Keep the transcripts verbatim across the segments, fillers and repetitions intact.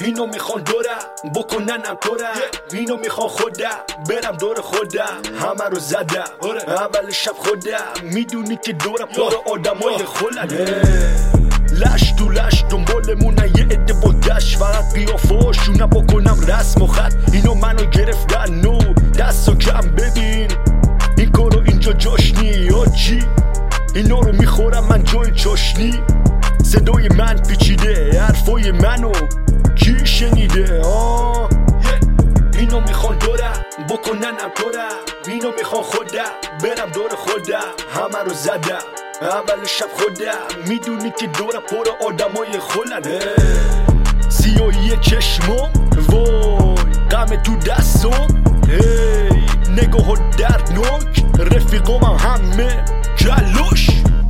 اینو میخوان دورم بکننم تورم، اینو میخوان خودم برم دور خودم، همه رو زدم اول شب خودم، میدونی که دورم پر آدمای خلنه، لش تو لش دنبالمونن یه عده با دشت، فقط قیافاشونم بکنم رسم و خط، اینو منو گرفتن نو دست و کم، ببین این کارو اینجا جاشنی آجی، اینو رو میخورم من جای چاشنی، صدای من پیچیده حرفای منو کی شنیده آه اینو میخوان دورم بکننم تورم، اینو میخوان خودم برم دور خودم، همه رو زدم اول شب خودم، میدونی که دورم پر آدمای خلنه، سیاهی چشمم وای غم تو دستم، هی نگاه دردناک رفیقام همه جلوش،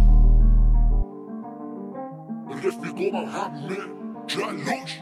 رفیقام همه جلوش،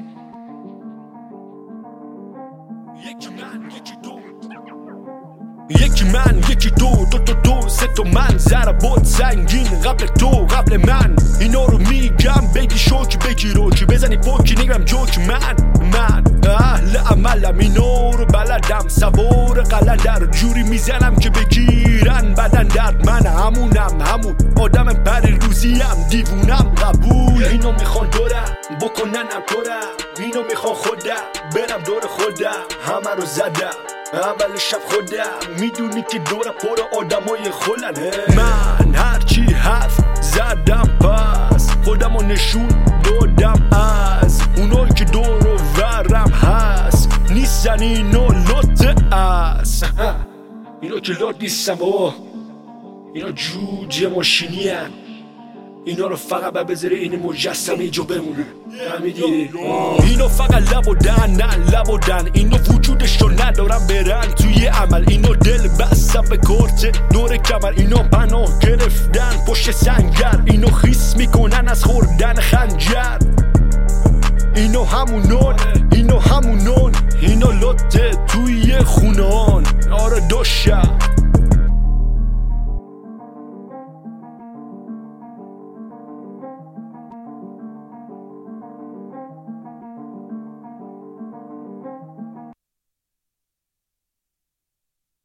یکی من یکی تو، یکی من یکی تو، دو تا دو سه تا من، ضربات سنگین قبل تو قبل من، اینا رو میگم بگی شوک بگی روکی، بزنی پوکی نگم جوک، من من اهل عملم اینا رو بلدم، سوار قلندر جوری میزنم که بگیرن بدن درد، من همونم همون آدم پری روزیم دیوونم قبول، اینو میخوان دورم بکننم تورم، اینو میخوان خودم برم دور خودم، همه رو زدم اول شب خودم، میدونی که دورم پر آدمای خلنه، من هرچی حرف زدم پس خودم رو نشون دادم از اونایی که دور و ورم هست، نیستن اینو لطه است، اینا که لط نیستن بابا، اینا جوجه ماشینی هن. اینا رو فقط باید بذاره این مجسمه اینجا بمونه، فهمیدی؟ اینو فقط لبودن نه لبودن، اینو وجودش رو ندارم برن توی عمل، اینو دل بستم به کارت دور کمر، اینو پناه گرفتن پشت سنگر، اینو خیس میکنن از خوردن خنجر، اینو همونون اینو همونون، اینو لطه توی خونان، آره دوشم